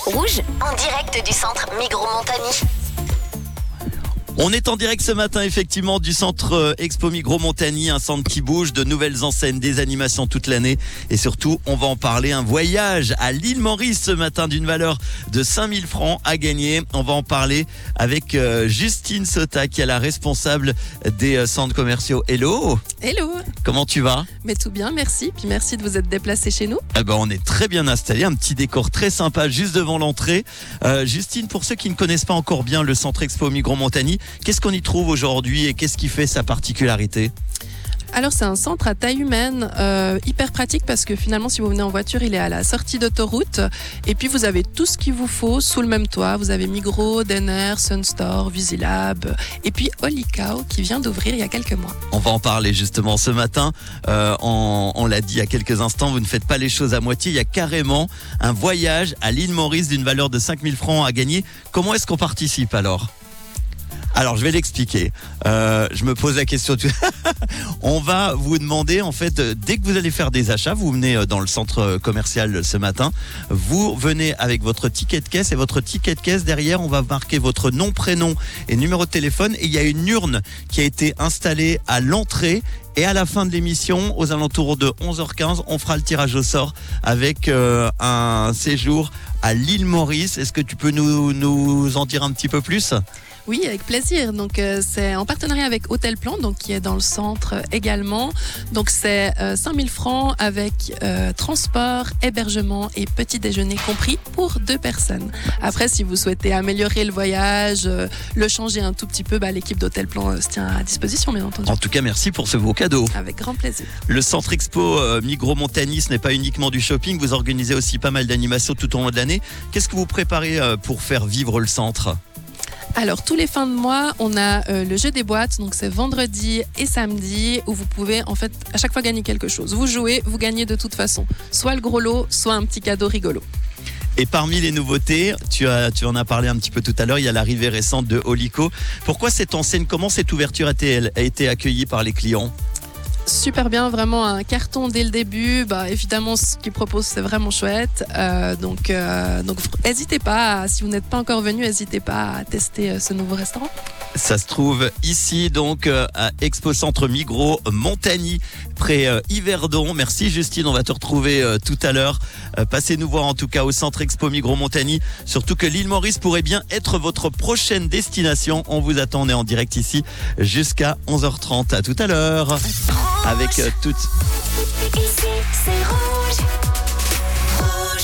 Rouge, en direct du centre Migros-Montagny. On est en direct ce matin effectivement du centre Expo Migros-Montagny, un centre qui bouge, de nouvelles enseignes, des animations toute l'année et surtout on va en parler, un voyage à l'île Maurice ce matin d'une valeur de 5000 francs à gagner. On va en parler avec Justine Sota qui est la responsable des centres commerciaux. Hello. Hello. Comment tu vas? Mais tout bien, merci. Puis merci de vous être déplacé chez nous. On est très bien installé, un petit décor très sympa juste devant l'entrée. Justine, pour ceux qui ne connaissent pas encore bien le centre Expo Migros-Montagny, qu'est-ce qu'on y trouve aujourd'hui et qu'est-ce qui fait sa particularité? Alors c'est un centre à taille humaine, hyper pratique parce que finalement si vous venez en voiture, il est à la sortie d'autoroute et puis vous avez tout ce qu'il vous faut sous le même toit. Vous avez Migros, Denner, Sunstore, Visilab et puis Holy Cow qui vient d'ouvrir il y a quelques mois. On va en parler justement ce matin. On l'a dit il y a quelques instants, vous ne faites pas les choses à moitié. Il y a carrément un voyage à l'île Maurice d'une valeur de 5000 francs à gagner. Comment est-ce qu'on participe alors ? Alors, je vais l'expliquer. Je me pose la question. On va vous demander, en fait, dès que vous allez faire des achats, vous venez dans le centre commercial ce matin, vous venez avec votre ticket de caisse et votre ticket de caisse, derrière, on va marquer votre nom, prénom et numéro de téléphone. Et il y a une urne qui a été installée à l'entrée. Et à la fin de l'émission, aux alentours de 11h15, on fera le tirage au sort avec un séjour à l'île Maurice. Est-ce que tu peux nous en dire un petit peu plus ? Oui, avec plaisir. Donc c'est en partenariat avec Hôtel Plan, donc qui est dans le centre également. Donc c'est 5000 francs avec transport, hébergement et petit déjeuner compris pour 2 personnes. Après, si vous souhaitez améliorer le voyage, le changer un tout petit peu, l'équipe d'Hôtel Plan se tient à disposition, bien entendu. En tout cas, merci pour ce beau cadeau. Avec grand plaisir. Le centre Expo Migros-Montagny, ce n'est pas uniquement du shopping. Vous organisez aussi pas mal d'animations tout au long de l'année. Qu'est-ce que vous préparez pour faire vivre le centre ? Alors, tous les fins de mois, on a le jeu des boîtes. Donc, c'est vendredi et samedi où vous pouvez, en fait, à chaque fois gagner quelque chose. Vous jouez, vous gagnez de toute façon. Soit le gros lot, soit un petit cadeau rigolo. Et parmi les nouveautés, tu en as parlé un petit peu tout à l'heure, il y a l'arrivée récente de Holy Cow. Pourquoi cette enseigne, comment cette ouverture a été accueillie par les clients ? Super bien, vraiment un carton dès le début. Évidemment, ce qu'ils proposent, c'est vraiment chouette. Donc, n'hésitez pas, si vous n'êtes pas encore venu, n'hésitez pas à tester ce nouveau restaurant. Ça se trouve ici, donc, à Expo Centre Migros-Montagny, près Yverdon. Merci Justine, on va te retrouver tout à l'heure. Passez nous voir en tout cas au Centre Expo Migros-Montagny. Surtout que l'île Maurice pourrait bien être votre prochaine destination. On vous attend, on est en direct ici jusqu'à 11h30. À tout à l'heure. Avec toutes... Ici, c'est rouge.